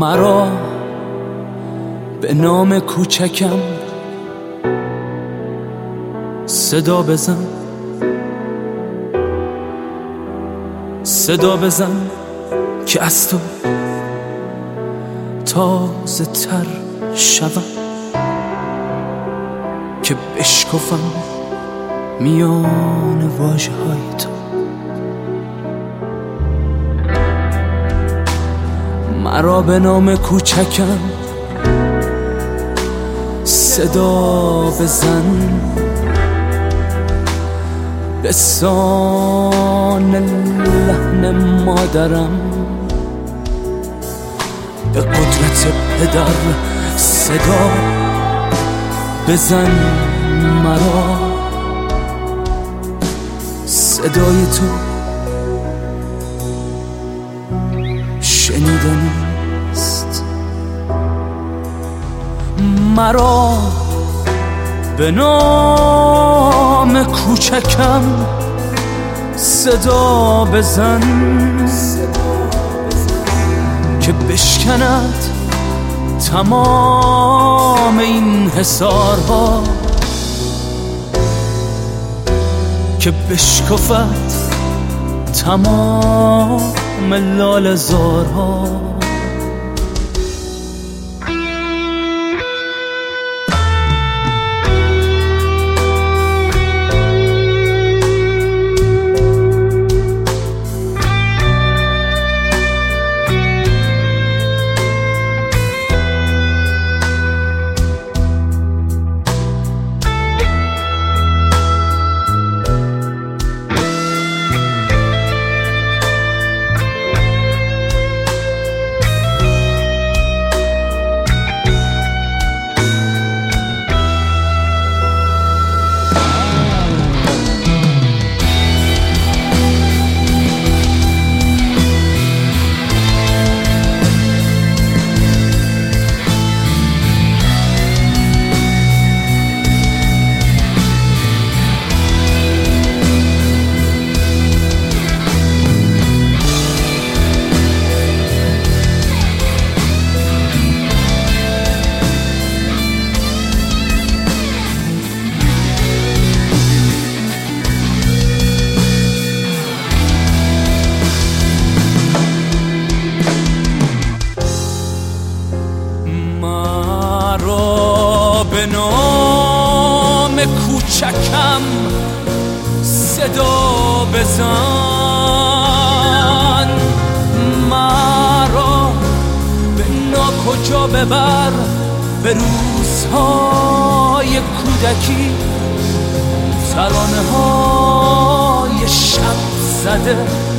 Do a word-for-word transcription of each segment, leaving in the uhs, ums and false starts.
مرا به نام کوچکم صدا بزن، صدا بزن که از تو تازه تر شوم، که بشکفم میان واژه های تو. مرا به نام کوچکم صدا بزن، به سان لحن مادرم، به قدرت پدر صدا بزن. مرا صدای تو شنیدنی است. مرا به نام کوچکم صدا بزن، که بشکند تمام این حصارها، که بشکفد تمام لاله زارها. به نام کوچکم صدا بزن، مرا به ناکجا ببر، به روزهای کودکی، ترانه های شب زده،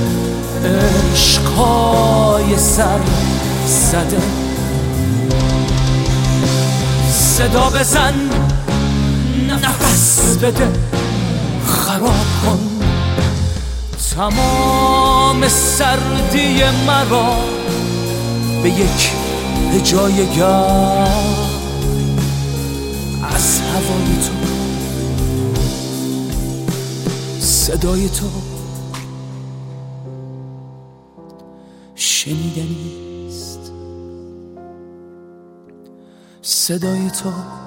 عشقای سر زده. صدا بزن، نفس بده، خراب کن تمام سردی مرا به یک هجای گرم از هوای تو. صدای تو شنیدنی است، صدای تو